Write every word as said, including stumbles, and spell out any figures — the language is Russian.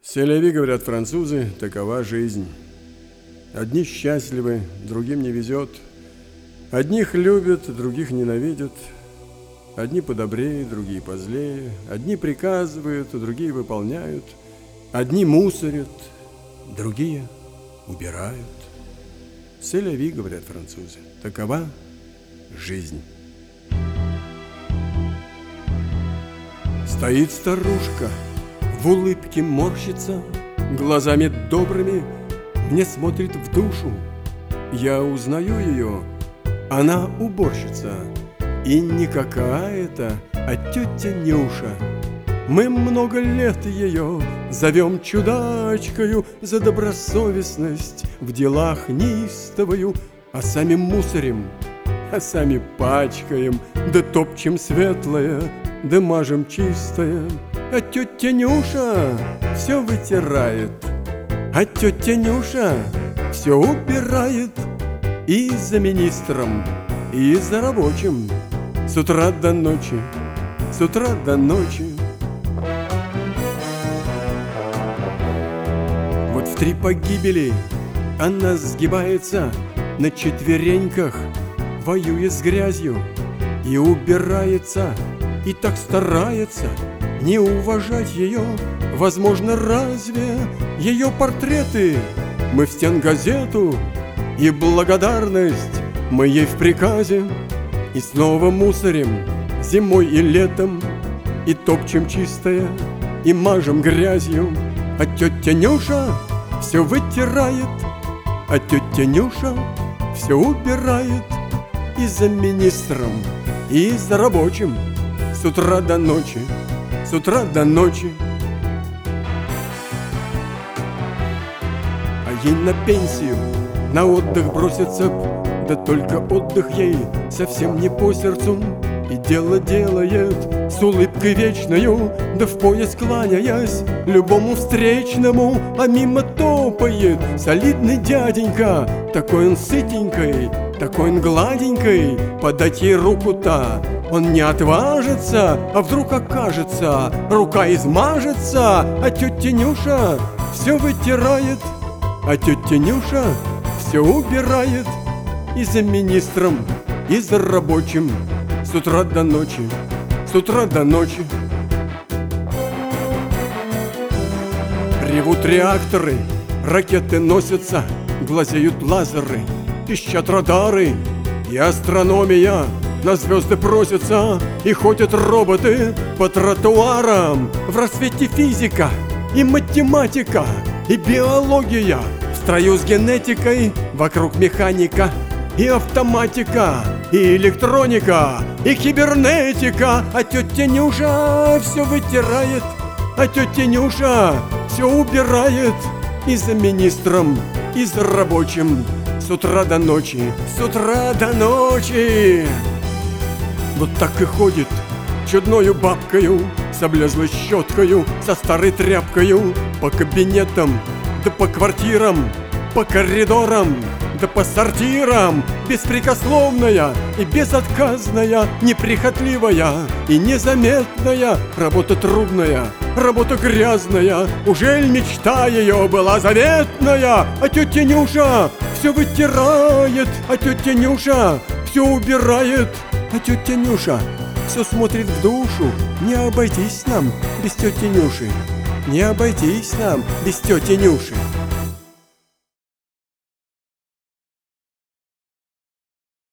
Селяви, говорят французы, такова жизнь. Одни счастливы, другим не везет. Одних любят, других ненавидят. Одни подобрее, другие позлее. Одни приказывают, другие выполняют. Одни мусорят, другие убирают. Селяви, говорят французы, такова жизнь. Стоит старушка, в улыбке морщится, глазами добрыми мне смотрит в душу. Я узнаю ее, она уборщица, и не какая-то, а тетя Нюша. Мы много лет ее зовем чудачкою за добросовестность в делах неистовою, а сами мусорим, а сами пачкаем, да топчем светлое, да мажем чистое. А тетя Нюша все вытирает, а тетя Нюша все убирает. И за министром, и за рабочим, с утра до ночи, с утра до ночи. Вот в три погибели она сгибается на четвереньках, воюя с грязью, и убирается, и так старается не уважать ее. Возможно, разве ее портреты мы в стенгазету, и благодарность мы ей в приказе, и снова мусорим зимой и летом, и топчем чистое, и мажем грязью. А тетя Нюша все вытирает, а тетя Нюша все убирает. И за министром, и за рабочим, с утра до ночи, с утра до ночи. А ей на пенсию, на отдых бросится б, да только отдых ей совсем не по сердцу. И дело делает с улыбкой вечною, да в пояс кланяясь любому встречному. А мимо топает солидный дяденька, такой он сытенькой, такой он гладенькой. Подать ей руку-то он не отважится, а вдруг окажется, рука измажется. А тетя Нюша все вытирает, а тетя Нюша все убирает. И за министром, и за рабочим, с утра до ночи, с утра до ночи. Ревут реакторы, ракеты носятся, глазеют лазеры, пищат радары, и астрономия на звезды просится, и ходят роботы по тротуарам. В рассвете физика и математика, и биология в строю с генетикой, вокруг механика и автоматика, и электроника, и кибернетика. А тетя Нюша все вытирает, а тетя Нюша все убирает. И за министром, и за рабочим, с утра до ночи, с утра до ночи. Вот так и ходит чудною бабкою, с облезлой щеткою, со старой тряпкою, по кабинетам, да по квартирам, по коридорам, да по сортирам. Беспрекословная и безотказная, неприхотливая и незаметная. Работа трудная, работа грязная, ужель мечта ее была заветная? А тетя Нюша все вытирает, а тетя Нюша все убирает. А тетя Нюша все смотрит в душу. Не обойтись нам без тети Нюши, не обойтись нам без тети Нюши.